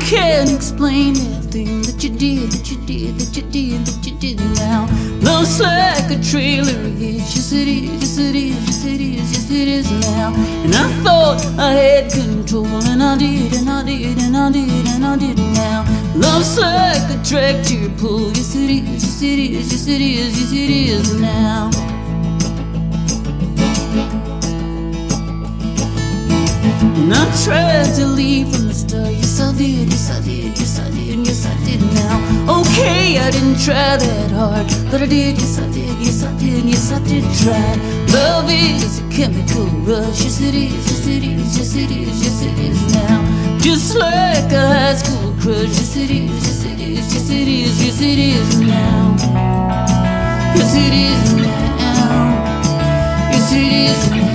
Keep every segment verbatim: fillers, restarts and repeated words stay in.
can't explain everything that you did, that you did, that you did, that you did now. Love's like a trailer hitch, yes it is, yes it is, yes it is, yes it is now. And I thought I had control, and I did, and I did, and I did, and I did now. Love's like a tractor pull, yes it is, yes it is, yes it is, yes it is now. And I tried to leave from the start, yes I did, yes I did, yes I did, yes I did now. Okay, I didn't try that hard, but I did, yes I did, yes I did, yes I did try. Love is a chemical rush, yes it is, yes it is, yes it is, yes it is now. Just like a high school crush, yes it is, yes it is, yes it is, yes it is now. Yes it is now, yes it is now.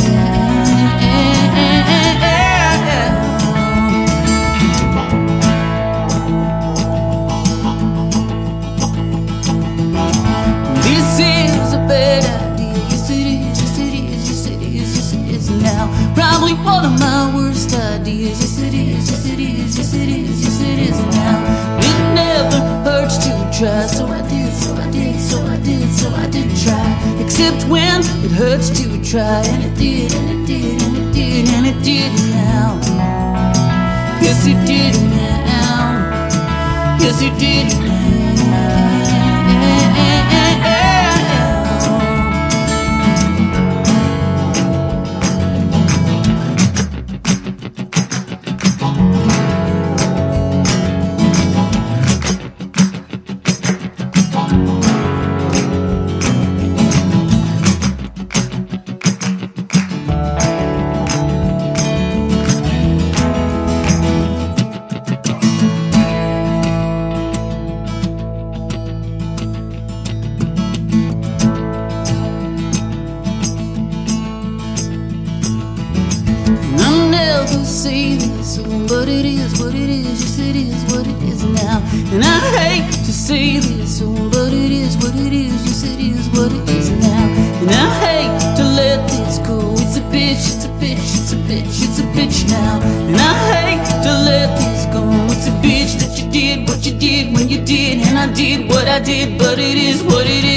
Probably one of my worst ideas. Yes it is, yes it is, yes it is, yes it is now. It never hurts to try, so I did, so I did, so I did, so I did try. Except when it hurts to try, and it did, and it did, and it did, and it did now. Yes it did now. Yes it did now. Say this, but it is what it is, yes it is what it is now. And I hate to say this, but it is what it is, yes it is what it is now. And I hate to let this go, it's a bitch, it's a bitch, it's a bitch, it's a bitch now. And I hate to let this go, it's a bitch that you did what you did when you did, and I did what I did, but it is what it is.